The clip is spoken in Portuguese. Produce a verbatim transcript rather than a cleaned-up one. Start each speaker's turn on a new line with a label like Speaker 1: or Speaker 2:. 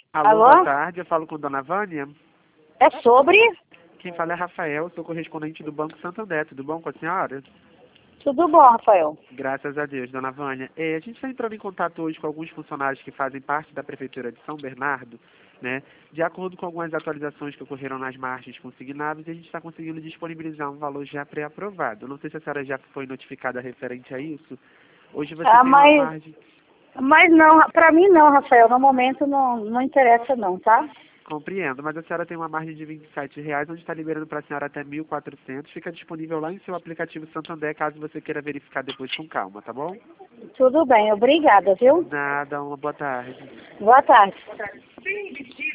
Speaker 1: Alô,
Speaker 2: Alô?
Speaker 1: boa tarde, eu falo com Dona Vânia.
Speaker 2: É sobre?
Speaker 1: Quem fala é Rafael, sou correspondente do Banco Santander, tudo bom com a senhora?
Speaker 2: Tudo bom, Rafael?
Speaker 1: Graças a Deus, Dona Vânia. É, a gente está entrando em contato hoje com alguns funcionários que fazem parte da Prefeitura de São Bernardo, né? De acordo com algumas atualizações que ocorreram nas margens consignáveis, a gente está conseguindo disponibilizar um valor já pré-aprovado. Não sei se a senhora já foi notificada referente a isso. Hoje você
Speaker 2: Ah,
Speaker 1: tem uma
Speaker 2: mas,
Speaker 1: margem...
Speaker 2: mas não, pra mim não, Rafael. No momento não, não interessa não, tá?
Speaker 1: Compreendo, mas a senhora tem uma margem de vinte e sete reais, onde está liberando para a senhora até mil e quatrocentos. Fica disponível lá em seu aplicativo Santander, caso você queira verificar depois com calma, tá bom?
Speaker 2: Tudo bem, obrigada, viu?
Speaker 1: Nada, uma boa tarde.
Speaker 2: Boa tarde.